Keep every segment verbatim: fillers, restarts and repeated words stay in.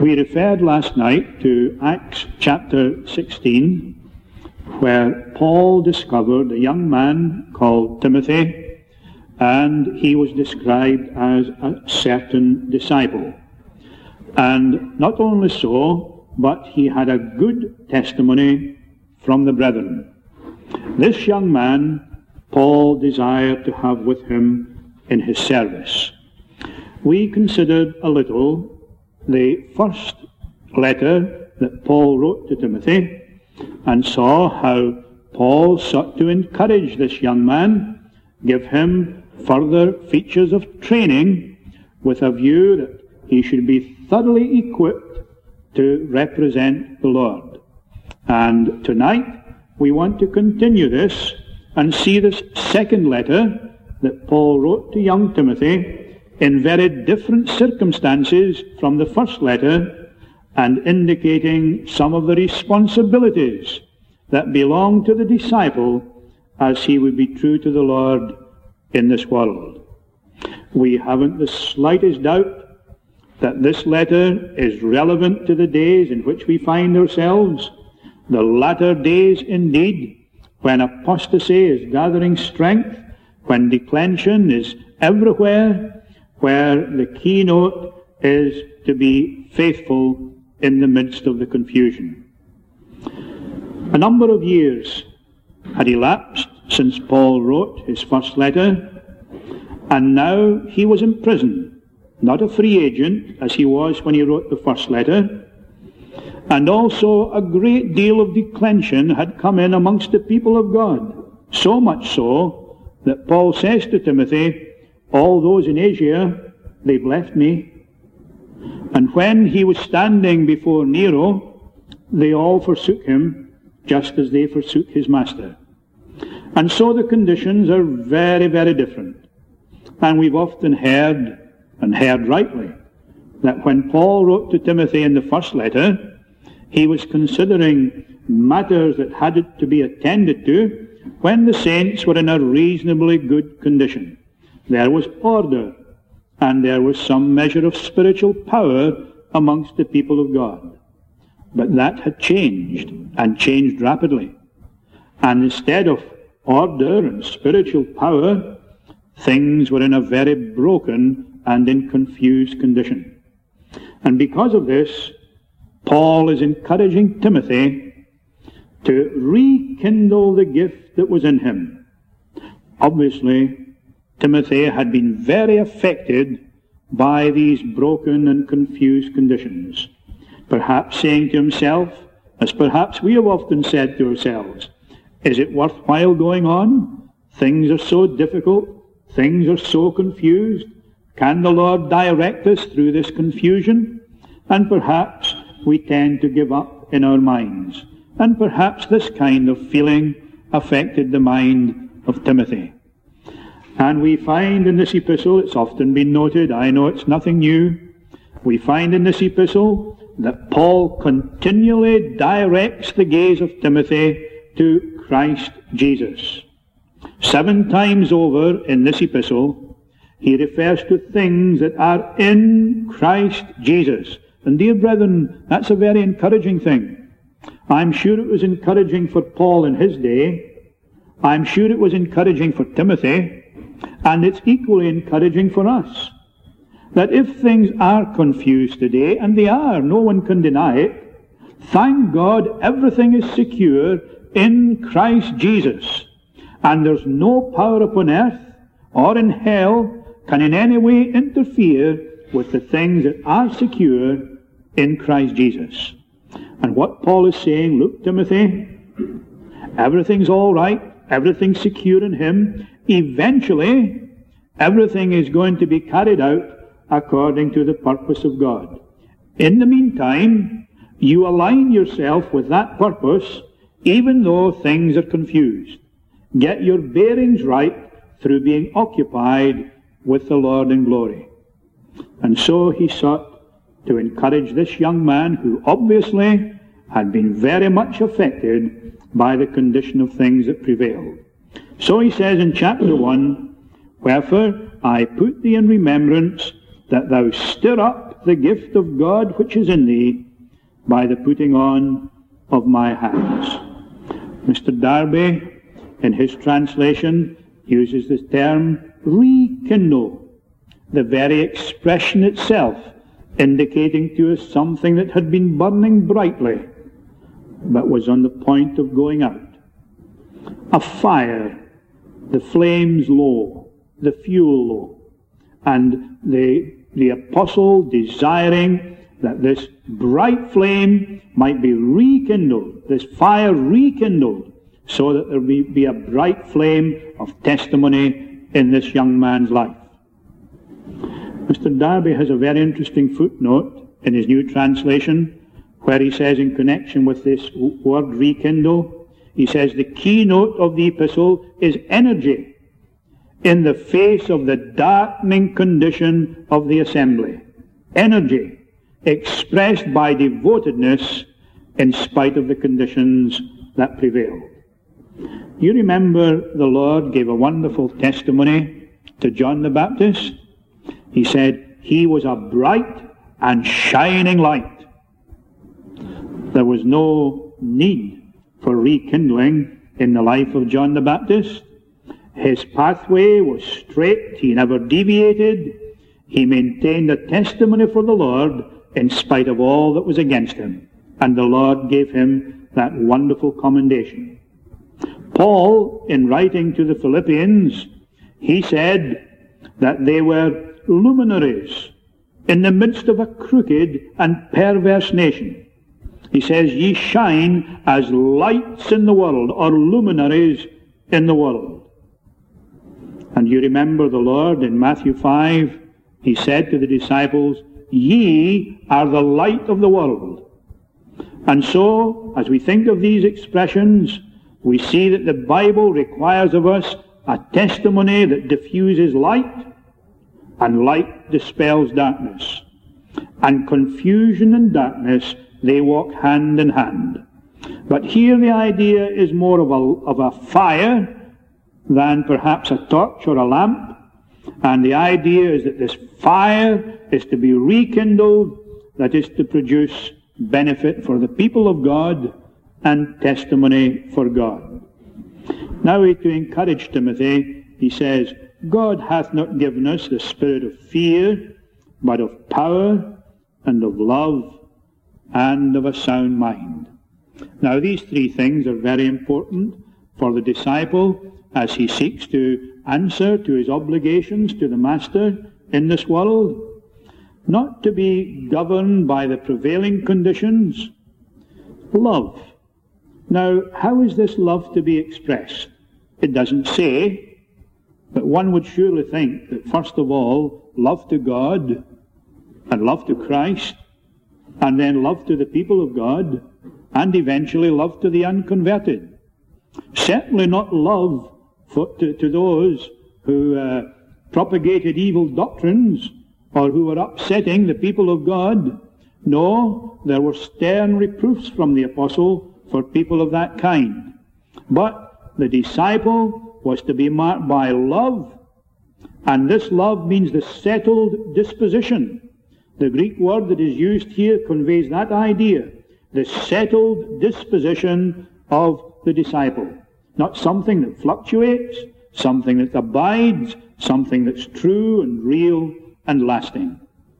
We referred last night to Acts chapter sixteen, where Paul discovered a young man called Timothy, and he was described as a certain disciple. And not only so, but he had a good testimony from the brethren. This young man, Paul desired to have with him in his service. We considered a little the first letter that Paul wrote to Timothy, and saw how Paul sought to encourage this young man, give him further features of training with a view that he should be thoroughly equipped to represent the Lord. And tonight we want to continue this and see this second letter that Paul wrote to young Timothy in very different circumstances from the first letter, and indicating some of the responsibilities that belong to the disciple as he would be true to the Lord in this world. We haven't the slightest doubt that this letter is relevant to the days in which we find ourselves, the latter days indeed, when apostasy is gathering strength, when declension is everywhere, where the keynote is to be faithful in the midst of the confusion. A number of years had elapsed since Paul wrote his first letter, and now he was in prison, not a free agent as he was when he wrote the first letter, and also a great deal of declension had come in amongst the people of God, so much so that Paul says to Timothy, all those in Asia, they've left me. And when he was standing before Nero, they all forsook him, just as they forsook his master. And so the conditions are very, very different. And we've often heard, and heard rightly, that when Paul wrote to Timothy in the first letter, he was considering matters that had to be attended to when the saints were in a reasonably good condition. There was order, and there was some measure of spiritual power amongst the people of God. But that had changed, and changed rapidly. And instead of order and spiritual power, things were in a very broken and in confused condition. And because of this, Paul is encouraging Timothy to rekindle the gift that was in him. Obviously, Timothy had been very affected by these broken and confused conditions, perhaps saying to himself, as perhaps we have often said to ourselves, is it worthwhile going on? Things are so difficult, things are so confused. Can the Lord direct us through this confusion? And perhaps we tend to give up in our minds. And perhaps this kind of feeling affected the mind of Timothy. And we find in this epistle, it's often been noted, I know it's nothing new, we find in this epistle that Paul continually directs the gaze of Timothy to Christ Jesus. Seven times over in this epistle, he refers to things that are in Christ Jesus. And dear brethren, that's a very encouraging thing. I'm sure it was encouraging for Paul in his day. I'm sure it was encouraging for Timothy. And it's equally encouraging for us. That if things are confused today, and they are, no one can deny it, thank God everything is secure in Christ Jesus. And there's no power upon earth or in hell can in any way interfere with the things that are secure in Christ Jesus. And what Paul is saying, look, Timothy, everything's all right, everything's secure in him. Eventually, everything is going to be carried out according to the purpose of God. In the meantime, you align yourself with that purpose, even though things are confused. Get your bearings right through being occupied with the Lord in glory. And so he sought to encourage this young man who obviously had been very much affected by the condition of things that prevailed. So he says in chapter one, wherefore I put thee in remembrance that thou stir up up the gift of God which is in thee by the putting on of my hands. Mister Darby, in his translation, uses the term rekindle, the very expression itself indicating to us something that had been burning brightly but was on the point of going out. A fire, the flames low, the fuel low, and the, the apostle desiring that this bright flame might be rekindled, this fire rekindled, so that there be, be a bright flame of testimony in this young man's life. Mister Darby has a very interesting footnote in his new translation where he says, in connection with this word rekindle, he says the keynote of the epistle is energy in the face of the darkening condition of the assembly. Energy expressed by devotedness in spite of the conditions that prevailed. You remember the Lord gave a wonderful testimony to John the Baptist. He said he was a bright and shining light. There was no need for rekindling in the life of John the Baptist. His pathway was straight. He never deviated. He maintained a testimony for the Lord in spite of all that was against him. And the Lord gave him that wonderful commendation. Paul, in writing to the Philippians, he said that they were luminaries in the midst of a crooked and perverse nation. He says, ye shine as lights in the world, or luminaries in the world. And you remember the Lord in Matthew five, he said to the disciples, ye are the light of the world. And so, as we think of these expressions, we see that the Bible requires of us a testimony that diffuses light, and light dispels darkness. And confusion and darkness, they walk hand in hand. But here the idea is more of a, of a fire than perhaps a torch or a lamp. And the idea is that this fire is to be rekindled, that is to produce benefit for the people of God and testimony for God. Now to encourage Timothy, he says, God hath not given us the spirit of fear, but of power and of love and of a sound mind. Now these three things are very important for the disciple as he seeks to answer to his obligations to the Master in this world. Not to be governed by the prevailing conditions. Love. Now, how is this love to be expressed? It doesn't say, but one would surely think that first of all, love to God and love to Christ, and then love to the people of God, and eventually love to the unconverted. Certainly not love for, to, to those who uh, propagated evil doctrines or who were upsetting the people of God. No, there were stern reproofs from the apostle for people of that kind. But the disciple was to be marked by love, and this love means the settled disposition. The Greek word that is used here conveys that idea, the settled disposition of the disciple. Not something that fluctuates, something that abides, something that's true and real and lasting.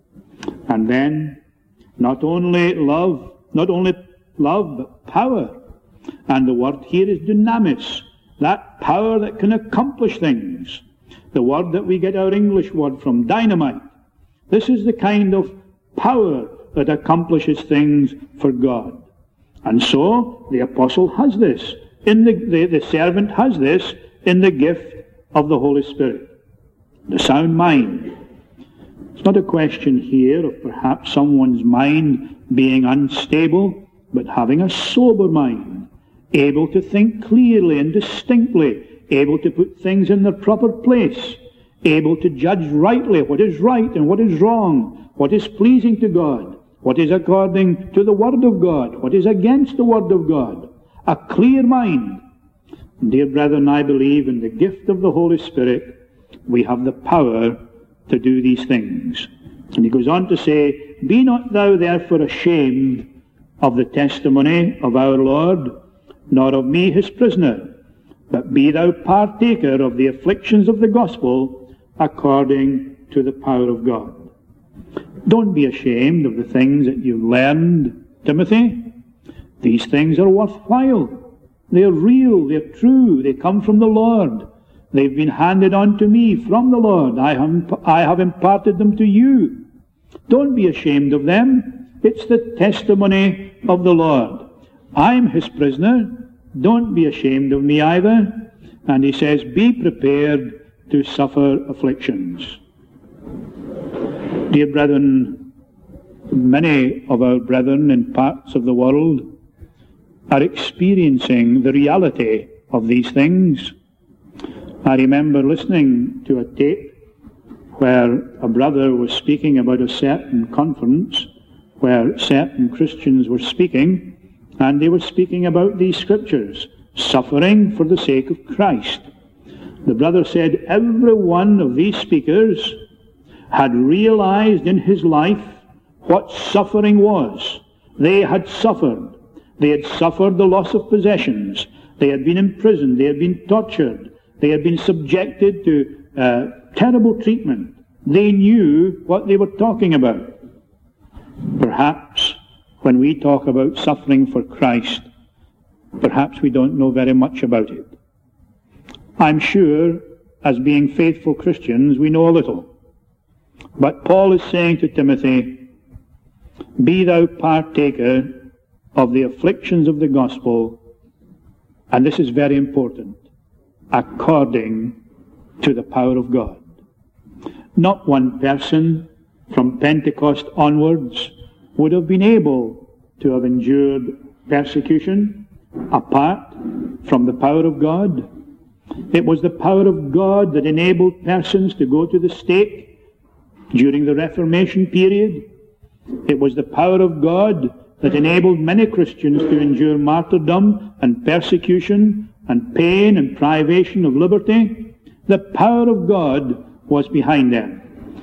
And then, not only love, not only love, but power. And the word here is dynamis, that power that can accomplish things. The word that we get our English word from, dynamite. This is the kind of power that accomplishes things for God. And so, the apostle has this. In the, the, the servant has this in the gift of the Holy Spirit. The sound mind. It's not a question here of perhaps someone's mind being unstable, but having a sober mind, able to think clearly and distinctly, able to put things in their proper place, able to judge rightly what is right and what is wrong, what is pleasing to God, what is according to the Word of God, what is against the Word of God. A clear mind. Dear brethren, I believe in the gift of the Holy Spirit we have the power to do these things. And he goes on to say, Be not thou therefore ashamed of the testimony of our Lord, nor of me his prisoner, but be thou partaker of the afflictions of the gospel according to the power of God. Don't be ashamed of the things that you've learned, Timothy. These things are worthwhile. They're real, they're true, they come from the Lord. They've been handed on to me from the Lord. I have, I have imparted them to you. Don't be ashamed of them. It's the testimony of the Lord. I'm his prisoner. Don't be ashamed of me either. And he says, be prepared to suffer afflictions. Dear brethren, many of our brethren in parts of the world are experiencing the reality of these things. I remember listening to a tape where a brother was speaking about a certain conference where certain Christians were speaking, and they were speaking about these scriptures, suffering for the sake of Christ. The brother said every one of these speakers had realized in his life what suffering was. They had suffered. They had suffered the loss of possessions. They had been imprisoned. They had been tortured. They had been subjected to uh, terrible treatment. They knew what they were talking about. Perhaps when we talk about suffering for Christ, perhaps we don't know very much about it. I'm sure, as being faithful Christians, we know a little. But Paul is saying to Timothy, be thou partaker of the afflictions of the gospel, and this is very important, according to the power of God. Not one person from Pentecost onwards would have been able to have endured persecution apart from the power of God. It was the power of God that enabled persons to go to the stake during the Reformation period. It was the power of God that enabled many Christians to endure martyrdom and persecution and pain and privation of liberty. The power of God was behind them.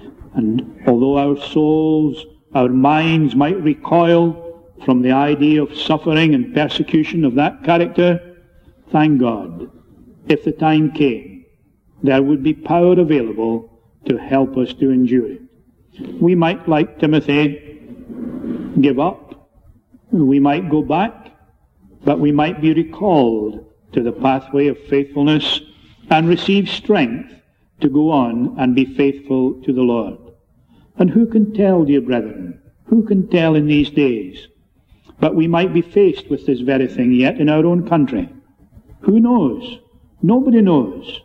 And although our souls, our minds might recoil from the idea of suffering and persecution of that character, thank God, if the time came, there would be power available to help us to endure it. We might, like Timothy, give up. We might go back, but we might be recalled to the pathway of faithfulness and receive strength to go on and be faithful to the Lord. And who can tell, dear brethren, who can tell in these days? But we might be faced with this very thing yet in our own country. Who knows? Nobody knows.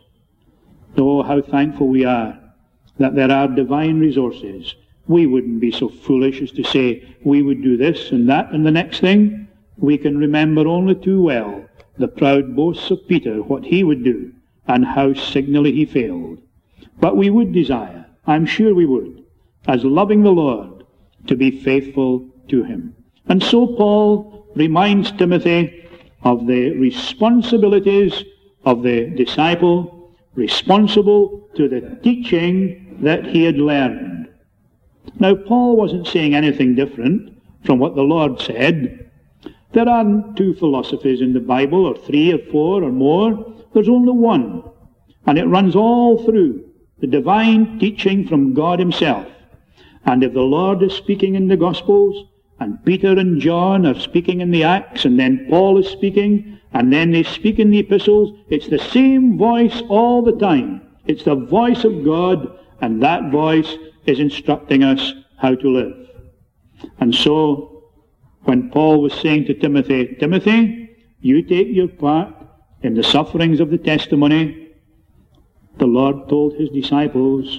Oh, how thankful we are that there are divine resources. We wouldn't be so foolish as to say we would do this and that and the next thing. We can remember only too well the proud boasts of Peter, what he would do, and how signally he failed. But we would desire, I'm sure we would, as loving the Lord, to be faithful to him. And so Paul reminds Timothy of the responsibilities of the disciple, responsible to the teaching that he had learned. Now, Paul wasn't saying anything different from what the Lord said. There aren't two philosophies in the Bible, or three, or four, or more. There's only one. And it runs all through the divine teaching from God himself. And if the Lord is speaking in the Gospels, and Peter and John are speaking in the Acts, and then Paul is speaking, and then they speak in the epistles, it's the same voice all the time. It's the voice of God, and that voice is instructing us how to live. And so, when Paul was saying to Timothy, Timothy, you take your part in the sufferings of the testimony, the Lord told his disciples,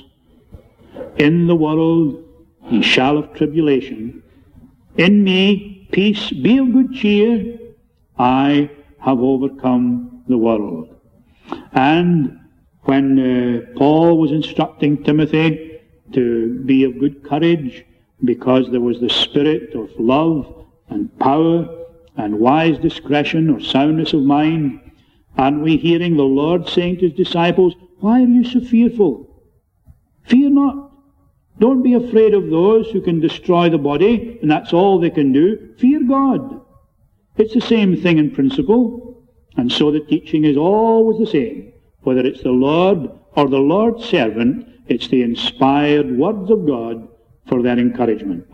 in the world ye shall have tribulation. In me peace, be of good cheer, I have overcome the world. And when uh, Paul was instructing Timothy to be of good courage, because there was the spirit of love and power and wise discretion or soundness of mind, aren't we hearing the Lord saying to his disciples, why are you so fearful? Fear not. Don't be afraid of those who can destroy the body, and that's all they can do. Fear God. It's the same thing in principle, and so the teaching is always the same. Whether it's the Lord or the Lord's servant, it's the inspired words of God for their encouragement.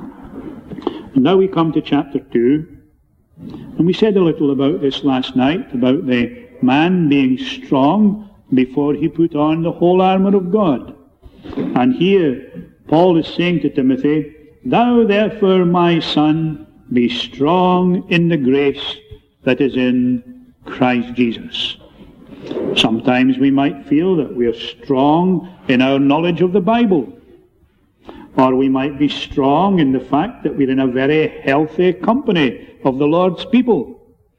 And now we come to chapter two, and we said a little about this last night, about the man being strong before he put on the whole armour of God. And here Paul is saying to Timothy, "Thou therefore, my son, be strong in the grace that is in Christ Jesus." Sometimes we might feel that we are strong in our knowledge of the Bible, or we might be strong in the fact that we're in a very healthy company of the Lord's people.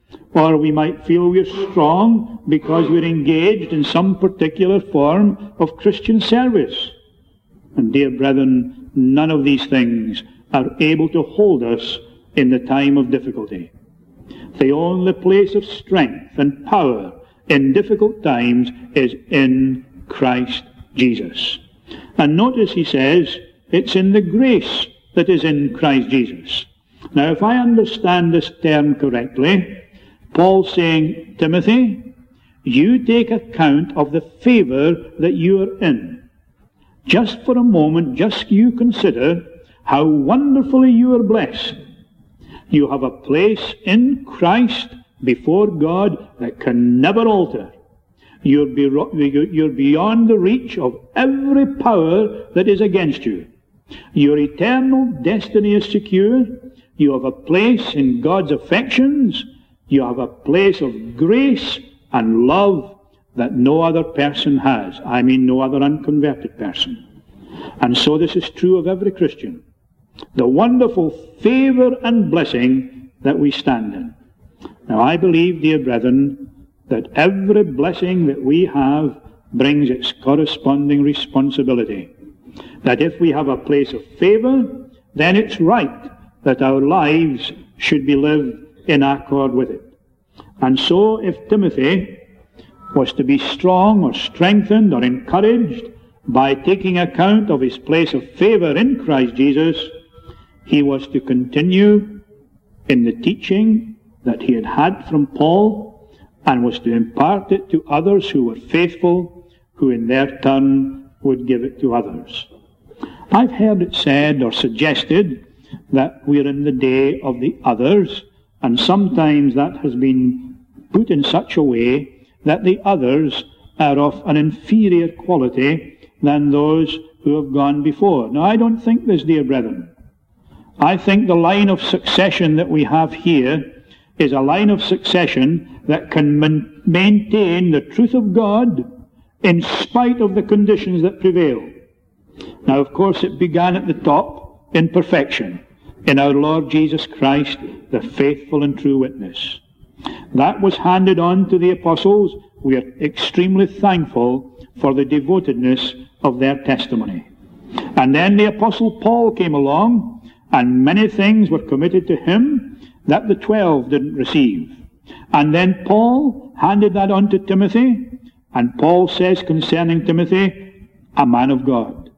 Or we might feel we're strong because we're engaged in some particular form of Christian service. And dear brethren, none of these things are able to hold us in the time of difficulty. The only place of strength and power in difficult times is in Christ Jesus. And notice he says, it's in the grace that is in Christ Jesus. Now, if I understand this term correctly, Paul's saying, Timothy, you take account of the favour that you are in. Just for a moment, just you consider how wonderfully you are blessed. You have a place in Christ before God that can never alter. You're, be, you're beyond the reach of every power that is against you. Your eternal destiny is secure. You have a place in God's affections. You have a place of grace and love that no other person has. I mean no other unconverted person. And so this is true of every Christian. The wonderful favour and blessing that we stand in. Now I believe, dear brethren, that every blessing that we have brings its corresponding responsibility. That if we have a place of favour, then it's right that our lives should be lived in accord with it. And so if Timothy was to be strong or strengthened or encouraged by taking account of his place of favour in Christ Jesus, he was to continue in the teaching that he had had from Paul and was to impart it to others who were faithful, who in their turn would give it to others. I've heard it said or suggested that we're in the day of the others, and sometimes that has been put in such a way that the others are of an inferior quality than those who have gone before. Now, I don't think this, dear brethren. I think the line of succession that we have here is a line of succession that can man- maintain the truth of God in spite of the conditions that prevail. Now, of course, it began at the top in perfection, in our Lord Jesus Christ, the faithful and true witness. That was handed on to the apostles. We are extremely thankful for the devotedness of their testimony. And then the apostle Paul came along, and many things were committed to him that the twelve didn't receive. And then Paul handed that on to Timothy, and Paul says concerning Timothy, a man of God.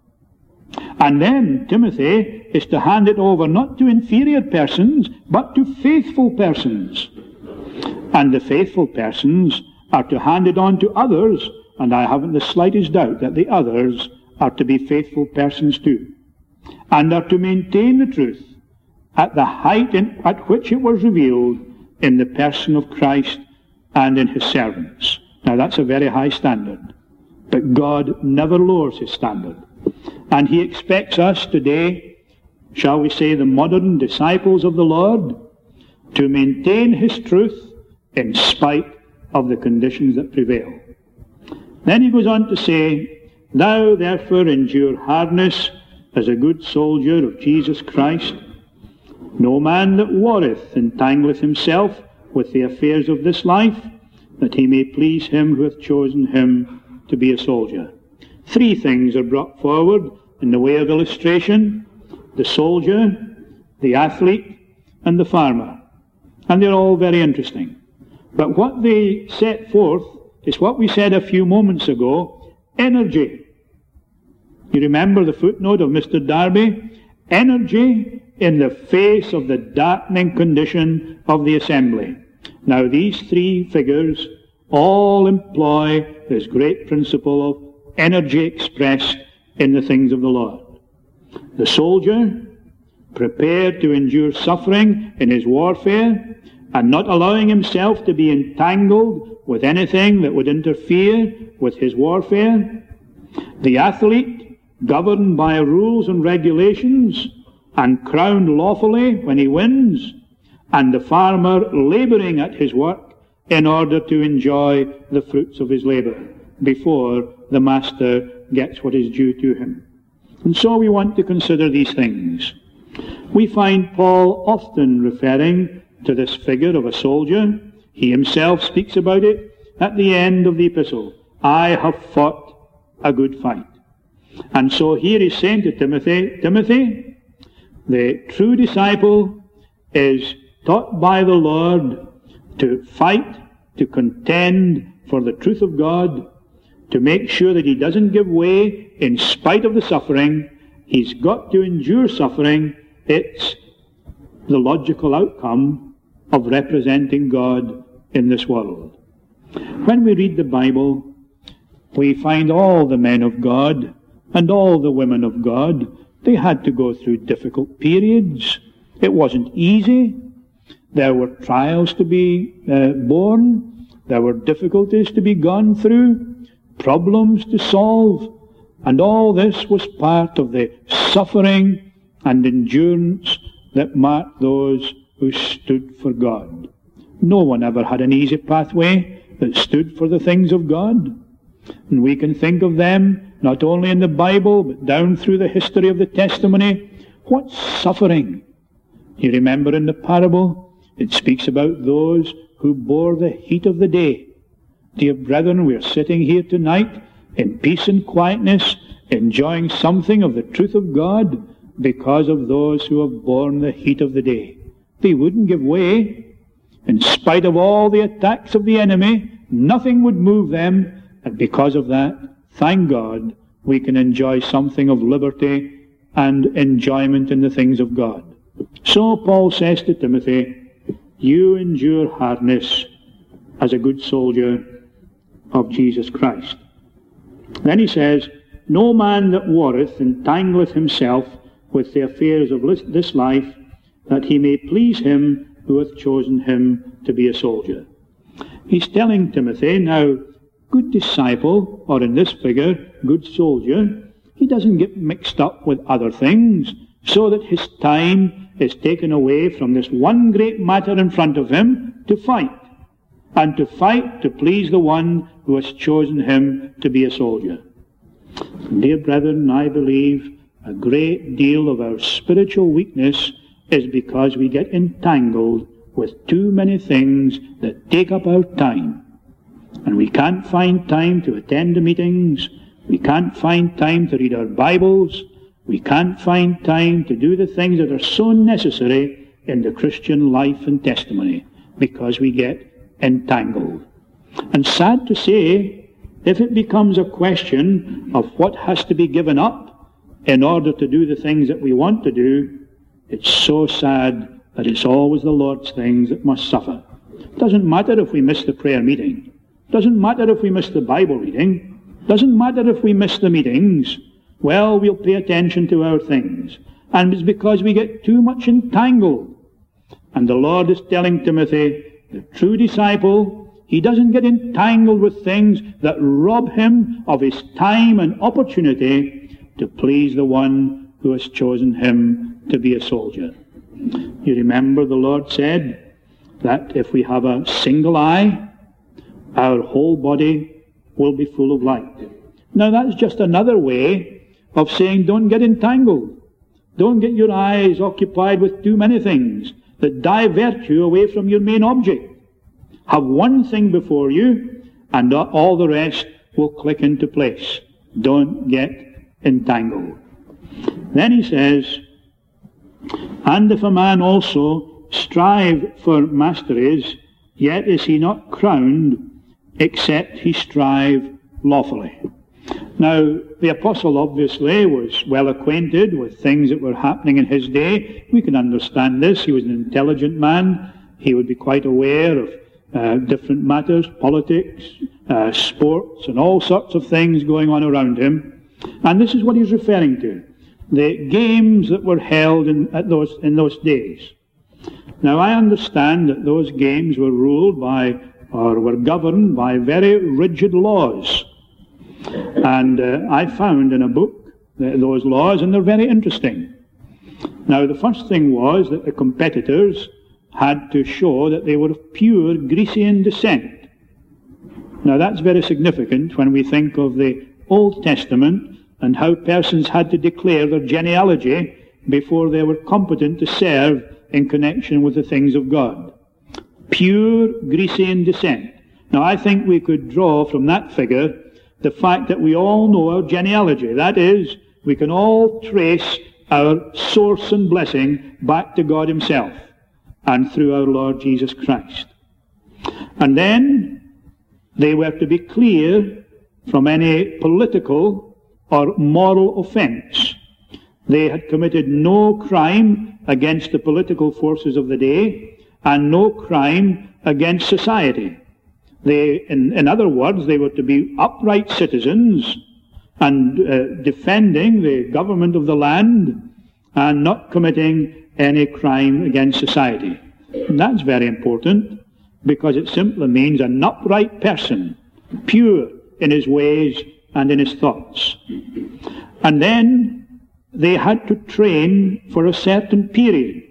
And then Timothy is to hand it over not to inferior persons, but to faithful persons. And the faithful persons are to hand it on to others, and I haven't the slightest doubt that the others are to be faithful persons too, and are to maintain the truth at the height in, at which it was revealed in the person of Christ and in his servants. Now that's a very high standard, but God never lowers his standard. And he expects us today, shall we say the modern disciples of the Lord, to maintain his truth in spite of the conditions that prevail. Then he goes on to say, Thou therefore endure hardness as a good soldier of Jesus Christ. No man that warreth entangleth himself with the affairs of this life, that he may please him who hath chosen him to be a soldier. Three things are brought forward in the way of illustration: the soldier, the athlete, and the farmer. And they're all very interesting. But what they set forth is what we said a few moments ago: energy. You remember the footnote of Mister Darby? Energy in the face of the darkening condition of the assembly. Now these three figures all employ this great principle of energy expressed in the things of the Lord. The soldier, prepared to endure suffering in his warfare, and not allowing himself to be entangled with anything that would interfere with his warfare. The athlete, governed by rules and regulations, and crowned lawfully when he wins. And the farmer labouring at his work in order to enjoy the fruits of his labour before the master gets what is due to him. And so we want to consider these things. We find Paul often referring to this figure of a soldier. He himself speaks about it at the end of the epistle. I have fought a good fight. And so here he's saying to Timothy, Timothy, the true disciple is taught by the Lord to fight, to contend for the truth of God, to make sure that he doesn't give way in spite of the suffering. He's got to endure suffering. It's the logical outcome of representing God in this world. When we read the Bible, we find all the men of God and all the women of God, they had to go through difficult periods. It wasn't easy. There were trials to be uh, borne. There were difficulties to be gone through, problems to solve, and all this was part of the suffering and endurance that marked those who stood for God. No one ever had an easy pathway that stood for the things of God. And we can think of them not only in the Bible, but down through the history of the testimony. What suffering! You remember in the parable, it speaks about those who bore the heat of the day. Dear brethren, we are sitting here tonight in peace and quietness, enjoying something of the truth of God because of those who have borne the heat of the day. They wouldn't give way. In spite of all the attacks of the enemy, nothing would move them. And because of that, thank God, we can enjoy something of liberty and enjoyment in the things of God. So Paul says to Timothy, you endure hardness as a good soldier of Jesus Christ. Then he says, no man that warreth entangleth himself with the affairs of this life, that he may please him who hath chosen him to be a soldier. He's telling Timothy, now, good disciple, or in this figure, good soldier, he doesn't get mixed up with other things, so that his time is taken away from this one great matter in front of him, to fight, and to fight to please the one who has chosen him to be a soldier. Dear brethren, I believe a great deal of our spiritual weakness is because we get entangled with too many things that take up our time. And we can't find time to attend the meetings. We can't find time to read our Bibles. We can't find time to do the things that are so necessary in the Christian life and testimony, because we get entangled. And sad to say, if it becomes a question of what has to be given up in order to do the things that we want to do, it's so sad that it's always the Lord's things that must suffer. It doesn't matter if we miss the prayer meeting. It doesn't matter if we miss the Bible reading. It doesn't matter if we miss the meetings. Well, we'll pay attention to our things. And it's because we get too much entangled. And the Lord is telling Timothy, the true disciple, he doesn't get entangled with things that rob him of his time and opportunity to please the one who has chosen him to be a soldier. You remember the Lord said that if we have a single eye, our whole body will be full of light. Now that's just another way of saying don't get entangled. Don't get your eyes occupied with too many things that divert you away from your main object. Have one thing before you, and all the rest will click into place. Don't get entangled. Then he says, and if a man also strive for masteries, yet is he not crowned, except he strive lawfully. Now, the apostle obviously was well acquainted with things that were happening in his day. We can understand this. He was an intelligent man. He would be quite aware of uh, different matters, politics, uh, sports, and all sorts of things going on around him. And this is what he's referring to, the games that were held in, at those, in those days. Now, I understand that those games were ruled by, or were governed by very rigid laws. And uh, I found in a book uh, those laws, and they're very interesting. Now, the first thing was that the competitors had to show that they were of pure Grecian descent. Now, that's very significant when we think of the Old Testament and how persons had to declare their genealogy before they were competent to serve in connection with the things of God. Pure Grecian descent. Now, I think we could draw from that figure the fact that we all know our genealogy. That is, we can all trace our source and blessing back to God himself and through our Lord Jesus Christ. And then they were to be clear from any political or moral offense. They had committed no crime against the political forces of the day and no crime against society. They, in, in other words, they were to be upright citizens and uh, defending the government of the land and not committing any crime against society. And that's very important because it simply means an upright person, pure in his ways and in his thoughts. And then they had to train for a certain period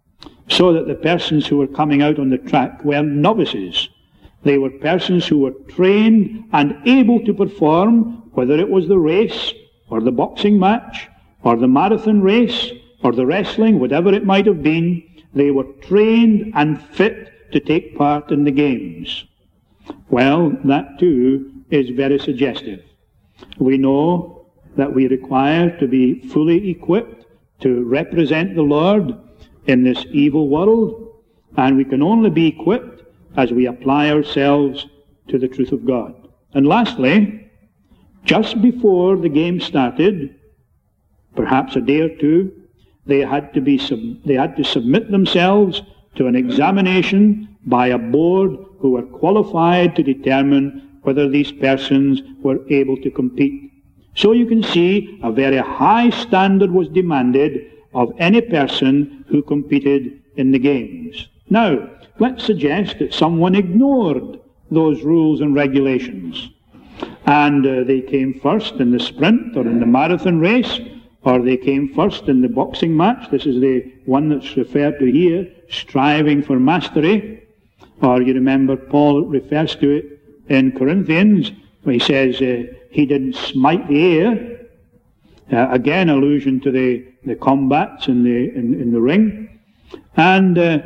so that the persons who were coming out on the track were novices. They were persons who were trained and able to perform, whether it was the race or the boxing match or the marathon race or the wrestling, whatever it might have been. They were trained and fit to take part in the games. Well, that too is very suggestive. We know that we require to be fully equipped to represent the Lord in this evil world, and we can only be equipped as we apply ourselves to the truth of God. And lastly, just before the game started, perhaps a day or two, they had to be sub- they had to submit themselves to an examination by a board who were qualified to determine whether these persons were able to compete. So you can see a very high standard was demanded of any person who competed in the games. Now, let's suggest that someone ignored those rules and regulations, and uh, they came first in the sprint or in the marathon race, or they came first in the boxing match. This is the one that's referred to here, striving for mastery. Or you remember Paul refers to it in Corinthians, where he says uh, he didn't smite the air. Uh, again, allusion to the, the combats in the, in, in the ring. And uh,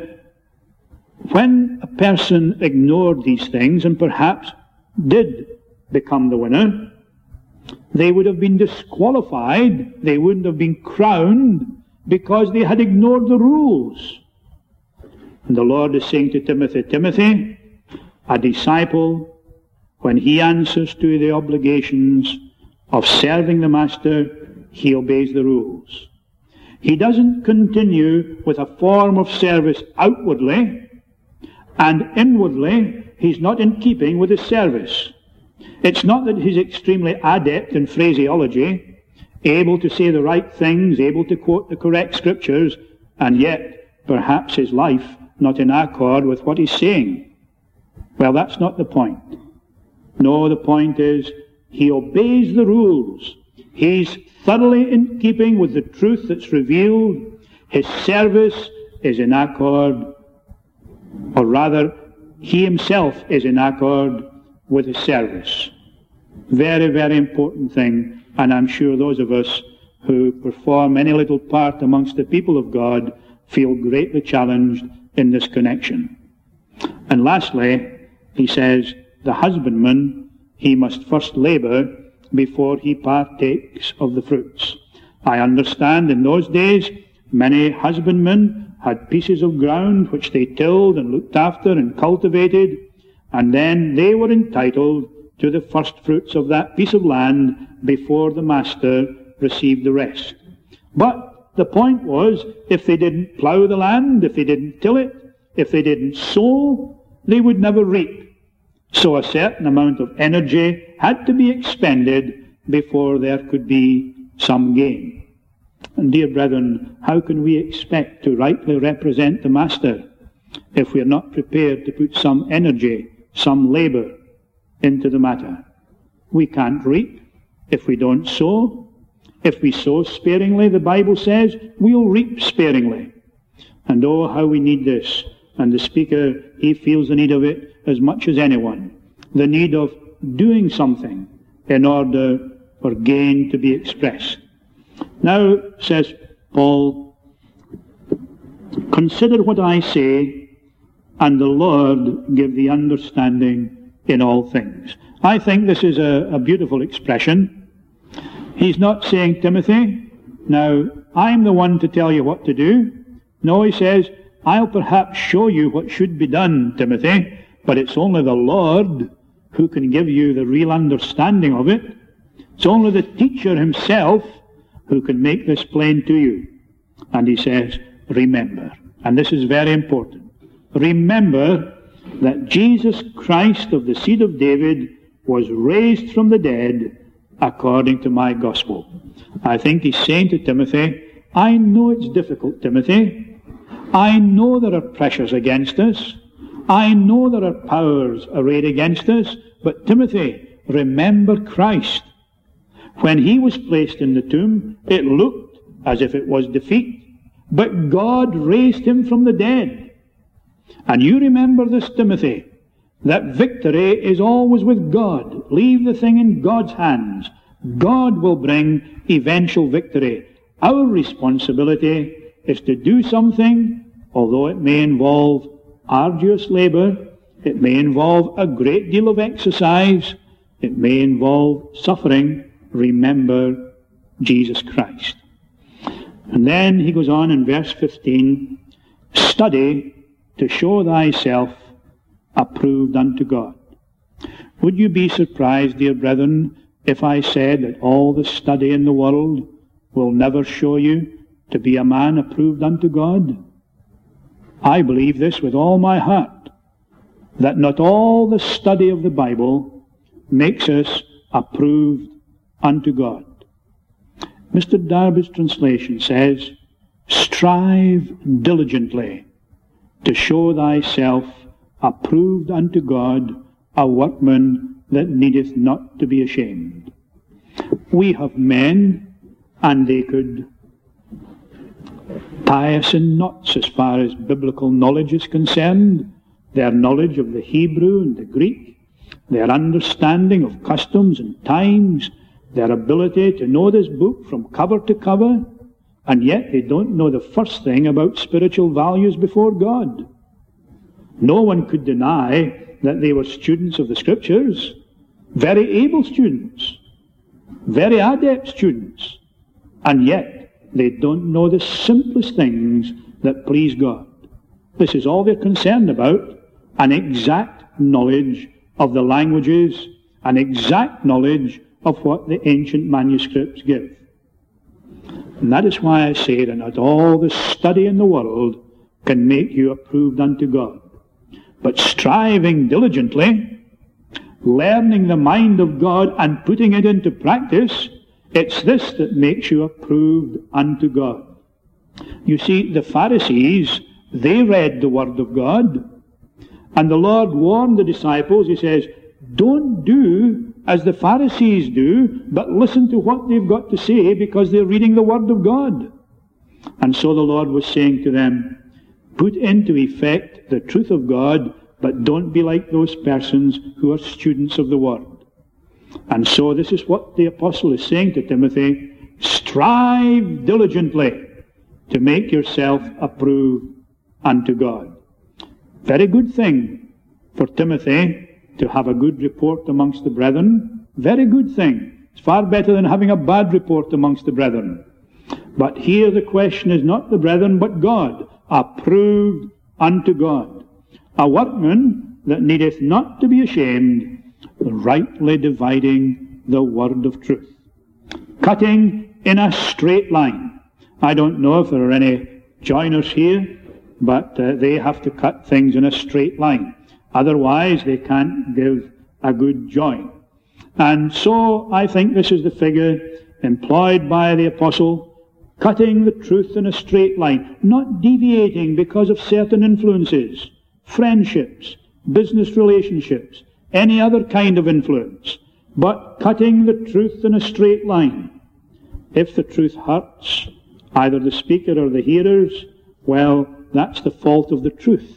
when a person ignored these things and perhaps did become the winner, they would have been disqualified, they wouldn't have been crowned because they had ignored the rules. And the Lord is saying to Timothy, Timothy, a disciple, when he answers to the obligations of serving the Master, he obeys the rules. He doesn't continue with a form of service outwardly, and inwardly he's not in keeping with his service. It's not that he's extremely adept in phraseology, able to say the right things, able to quote the correct scriptures, and yet perhaps his life not in accord with what he's saying. Well, that's not the point. No, the point is he obeys the rules. He's thoroughly in keeping with the truth that's revealed. His service is in accord, or rather, he himself is in accord with his service. Very, very important thing, and I'm sure those of us who perform any little part amongst the people of God feel greatly challenged in this connection. And lastly, he says, the husbandman, he must first labor before he partakes of the fruits. I understand in those days many husbandmen had pieces of ground which they tilled and looked after and cultivated, and then they were entitled to the first fruits of that piece of land before the master received the rest. But the point was, if they didn't plough the land, if they didn't till it, if they didn't sow, they would never reap. So a certain amount of energy had to be expended before there could be some gain. And dear brethren, how can we expect to rightly represent the Master if we are not prepared to put some energy, some labour into the matter? We can't reap if we don't sow. If we sow sparingly, the Bible says, we'll reap sparingly. And oh, how we need this. And the speaker, he feels the need of it as much as anyone. The need of doing something in order for gain to be expressed. Now, says Paul, consider what I say, and the Lord give thee understanding in all things. I think this is a, a beautiful expression. He's not saying, Timothy, now, I'm the one to tell you what to do. No, he says, I'll perhaps show you what should be done, Timothy, but it's only the Lord who can give you the real understanding of it. It's only the teacher himself who can make this plain to you. And he says, remember. And this is very important. Remember that Jesus Christ of the seed of David was raised from the dead according to my gospel. I think he's saying to Timothy, I know it's difficult, Timothy. I know there are pressures against us. I know there are powers arrayed against us. But Timothy, remember Christ. When he was placed in the tomb, it looked as if it was defeat. But God raised him from the dead. And you remember this, Timothy, that victory is always with God. Leave the thing in God's hands. God will bring eventual victory. Our responsibility is to do something, although it may involve arduous labor, it may involve a great deal of exercise, it may involve suffering. Remember Jesus Christ. And then he goes on in verse fifteen, study to show thyself approved unto God. Would you be surprised, dear brethren, if I said that all the study in the world will never show you to be a man approved unto God? I believe this with all my heart, that not all the study of the Bible makes us approved unto God. Mister Darby's translation says, strive diligently to show thyself approved unto God, a workman that needeth not to be ashamed. We have men, and they could tie us in knots as far as biblical knowledge is concerned, their knowledge of the Hebrew and the Greek, their understanding of customs and times, their ability to know this book from cover to cover, and yet they don't know the first thing about spiritual values before God. No one could deny that they were students of the Scriptures, very able students, very adept students, and yet they don't know the simplest things that please God. This is all they're concerned about, an exact knowledge of the languages, an exact knowledge of what the ancient manuscripts give. And that is why I say that not all the study in the world can make you approved unto God. But striving diligently, learning the mind of God and putting it into practice, it's this that makes you approved unto God. You see, the Pharisees, they read the Word of God, and the Lord warned the disciples. He says, don't do as the Pharisees do, but listen to what they've got to say, because they're reading the Word of God. And so the Lord was saying to them, put into effect the truth of God, but don't be like those persons who are students of the Word. And so this is what the apostle is saying to Timothy, strive diligently to make yourself approved unto God. Very good thing for Timothy to have a good report amongst the brethren. Very good thing. It's far better than having a bad report amongst the brethren. But here the question is not the brethren, but God. Approved unto God. A workman that needeth not to be ashamed, rightly dividing the word of truth. Cutting in a straight line. I don't know if there are any joiners here, but uh, they have to cut things in a straight line. Otherwise, they can't give a good join. And so I think this is the figure employed by the apostle, cutting the truth in a straight line, not deviating because of certain influences, friendships, business relationships, any other kind of influence, but cutting the truth in a straight line. If the truth hurts either the speaker or the hearers, well, that's the fault of the truth.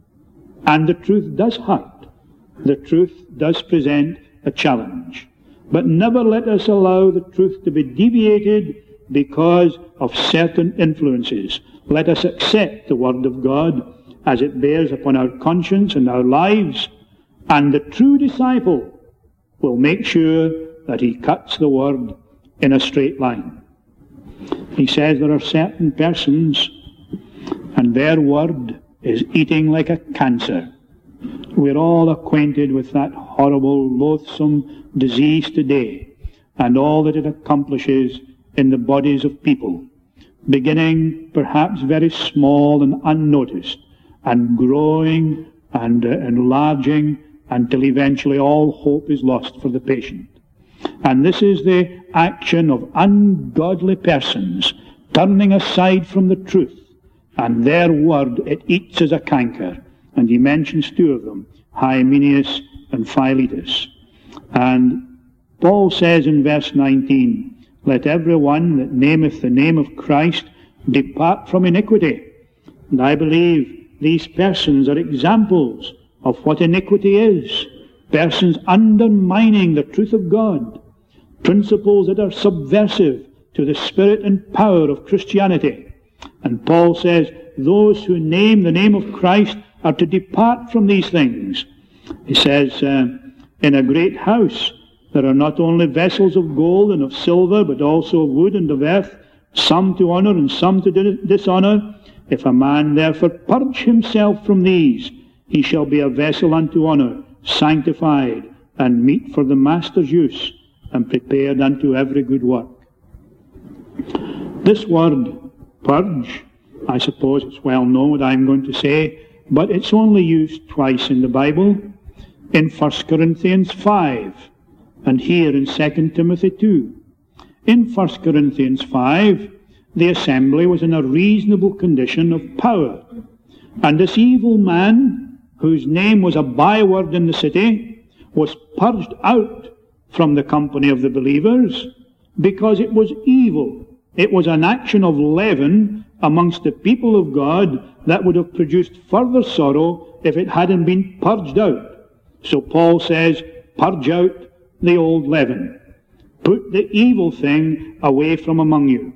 And the truth does hurt. The truth does present a challenge. But never let us allow the truth to be deviated because of certain influences. Let us accept the Word of God as it bears upon our conscience and our lives, and the true disciple will make sure that he cuts the Word in a straight line. He says there are certain persons, and their word is eating like a cancer. We're all acquainted with that horrible, loathsome disease today, and all that it accomplishes in the bodies of people, beginning perhaps very small and unnoticed, and growing and uh, enlarging until eventually all hope is lost for the patient. And this is the action of ungodly persons turning aside from the truth, and their word it eats as a canker. And he mentions two of them, Hymenaeus and Philetus. And Paul says in verse nineteen, let every one that nameth the name of Christ depart from iniquity. And I believe these persons are examples of what iniquity is. Persons undermining the truth of God. Principles that are subversive to the spirit and power of Christianity. And Paul says, those who name the name of Christ are to depart from these things. He says, uh, in a great house there are not only vessels of gold and of silver, but also of wood and of earth, some to honour and some to dishonour. If a man therefore purge himself from these, he shall be a vessel unto honour, sanctified, and meet for the master's use, and prepared unto every good work. This word, purge, I suppose it's well known what I'm going to say, but it's only used twice in the Bible, in First Corinthians five, and here in Second Timothy two. In First Corinthians five, the assembly was in a reasonable condition of power, and this evil man, whose name was a byword in the city, was purged out from the company of the believers because it was evil. It was an action of leaven amongst the people of God that would have produced further sorrow if it hadn't been purged out. So Paul says, purge out the old leaven. Put the evil thing away from among you.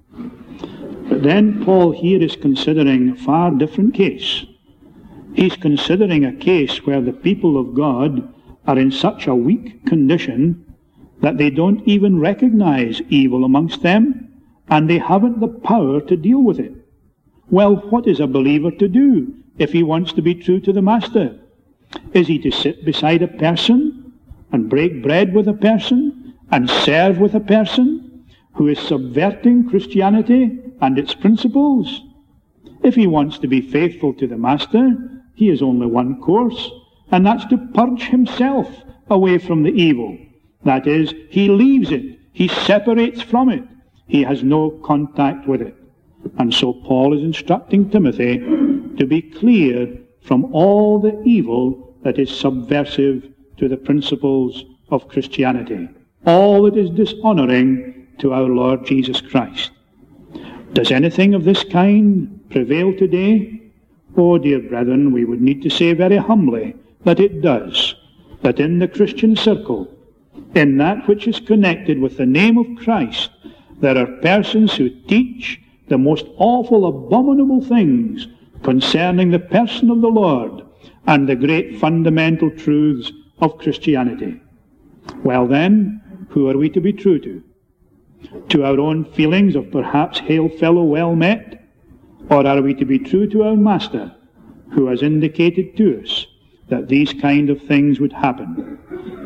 But then Paul here is considering a far different case. He's considering a case where the people of God are in such a weak condition that they don't even recognize evil amongst them, and they haven't the power to deal with it. Well, what is a believer to do if he wants to be true to the Master? Is he to sit beside a person and break bread with a person and serve with a person who is subverting Christianity and its principles? If he wants to be faithful to the Master, he has only one course, and that's to purge himself away from the evil. That is, he leaves it. He separates from it. He has no contact with it. And so Paul is instructing Timothy to be clear from all the evil that is subversive to the principles of Christianity, all that is dishonoring to our Lord Jesus Christ. Does anything of this kind prevail today? Oh, dear brethren, we would need to say very humbly that it does, that in the Christian circle, in that which is connected with the name of Christ, there are persons who teach the most awful, abominable things concerning the person of the Lord and the great fundamental truths of Christianity. Well then, who are we to be true to? To our own feelings of perhaps hail fellow well met? Or are we to be true to our Master, who has indicated to us that these kind of things would happen?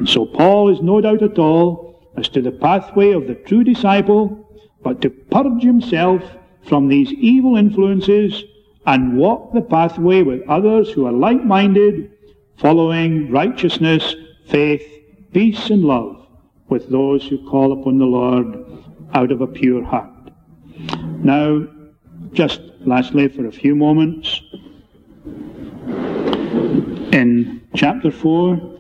And so Paul is no doubt at all as to the pathway of the true disciple, but to purge himself from these evil influences and walk the pathway with others who are like-minded, following righteousness, faith, peace, and love with those who call upon the Lord out of a pure heart. Now, just lastly, for a few moments, in chapter four,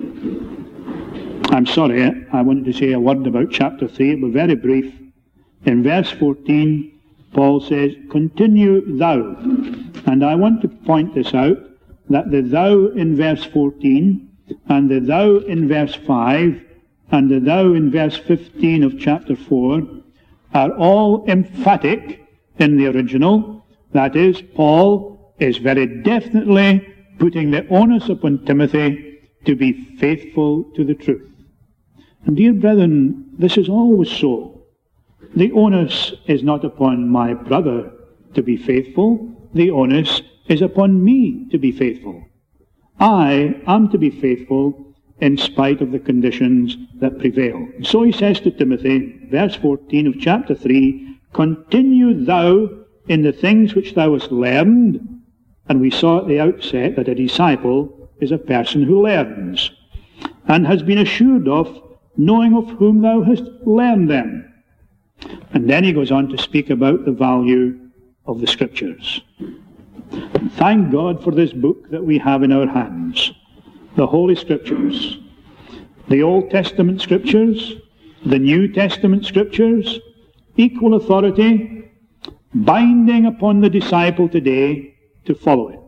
I'm sorry, I wanted to say a word about chapter three, but very brief. In verse fourteen, Paul says, "Continue thou." And I want to point this out, that the thou in verse fourteen, and the thou in verse five, and the thou in verse fifteen of chapter four, are all emphatic in the original. That is, Paul is very definitely putting the onus upon Timothy to be faithful to the truth. And dear brethren, this is always so. The onus is not upon my brother to be faithful. The onus is upon me to be faithful. I am to be faithful in spite of the conditions that prevail. So he says to Timothy, verse fourteen of chapter three, "Continue thou in the things which thou hast learned." And we saw at the outset that a disciple is a person who learns and has been assured of, knowing of whom thou hast learned them. And then he goes on to speak about the value of the Scriptures. And thank God for this book that we have in our hands, the Holy Scriptures, the Old Testament Scriptures, the New Testament Scriptures, equal authority, binding upon the disciple today to follow it.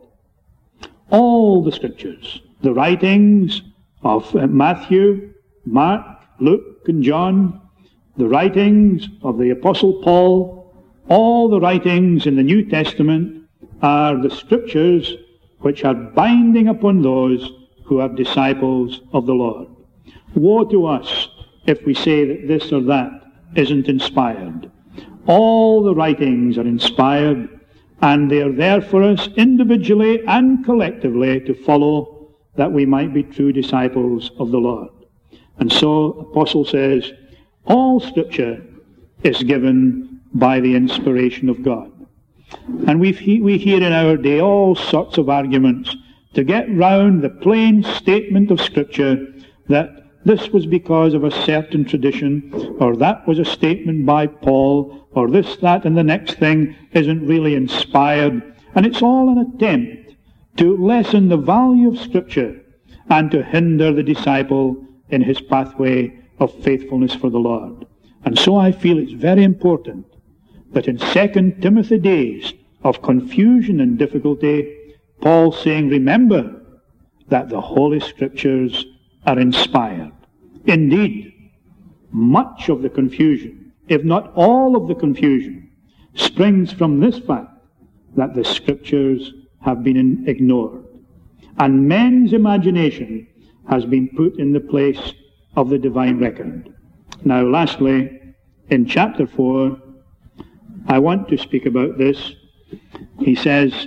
All the Scriptures, the writings of Matthew, Mark, Luke, and John, the writings of the Apostle Paul, all the writings in the New Testament are the Scriptures which are binding upon those who are disciples of the Lord. Woe to us if we say that this or that isn't inspired. All the writings are inspired, and they are there for us individually and collectively to follow, that we might be true disciples of the Lord. And so, Apostle says, all Scripture is given by the inspiration of God. And we we hear in our day all sorts of arguments to get round the plain statement of Scripture that this was because of a certain tradition, or that was a statement by Paul, or this, that, and the next thing isn't really inspired. And it's all an attempt to lessen the value of Scripture and to hinder the disciple in his pathway of faithfulness for the Lord. And so I feel it's very important that in Second Timothy days of confusion and difficulty, Paul's saying, remember that the Holy Scriptures are inspired. Indeed, much of the confusion, if not all of the confusion, springs from this fact that the Scriptures have been ignored, and men's imagination has been put in the place of the divine record. Now, lastly, in chapter four, I want to speak about this. He says,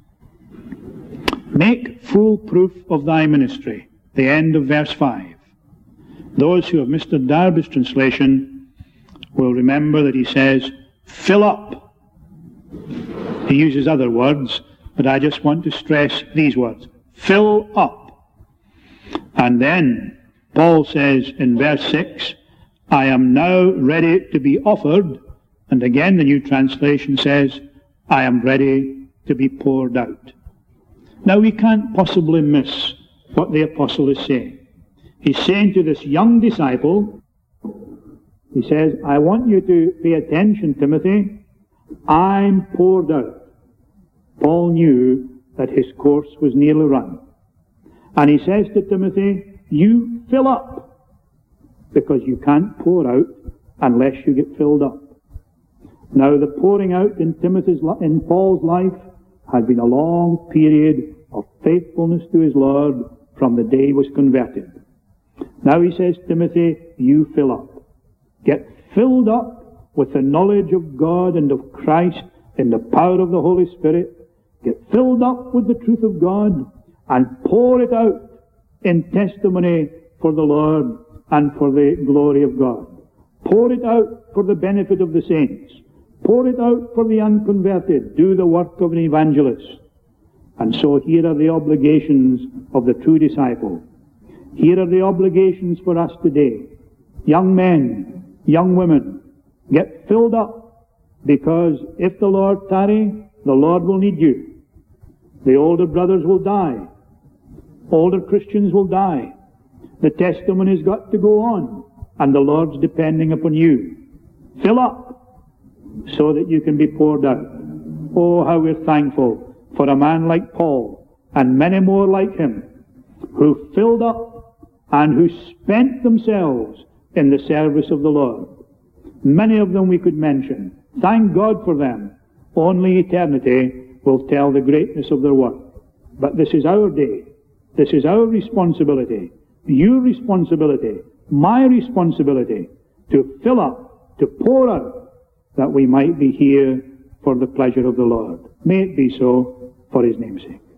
make full proof of thy ministry. The end of verse five. Those who have Mister Darby's translation will remember that he says, fill up. He uses other words, but I just want to stress these words. Fill up. And then Paul says in verse six, I am now ready to be offered. And again the New Translation says, I am ready to be poured out. Now we can't possibly miss what the apostle is saying. He's saying to this young disciple, he says, I want you to pay attention, Timothy. I'm poured out. Paul knew that his course was nearly run. And he says to Timothy, you fill up, because you can't pour out unless you get filled up. Now, the pouring out in Timothy's, in Paul's life had been a long period of faithfulness to his Lord from the day he was converted. Now he says, Timothy, you fill up. Get filled up with the knowledge of God and of Christ in the power of the Holy Spirit. Get filled up with the truth of God and pour it out in testimony for the Lord and for the glory of God. Pour it out for the benefit of the saints. Pour it out for the unconverted. Do the work of an evangelist. And so here are the obligations of the true disciple. Here are the obligations for us today. Young men, young women, get filled up, because if the Lord tarry, the Lord will need you. The older brothers will die. Older Christians will die. The testimony's got to go on, and the Lord's depending upon you. Fill up, so that you can be poured out. Oh, how we're thankful for a man like Paul, and many more like him, who filled up and who spent themselves in the service of the Lord. Many of them we could mention. Thank God for them. Only eternity will tell the greatness of their work. But this is our day. This is our responsibility. Your responsibility. My responsibility. To fill up, to pour out, that we might be here for the pleasure of the Lord. May it be so, for His name's sake.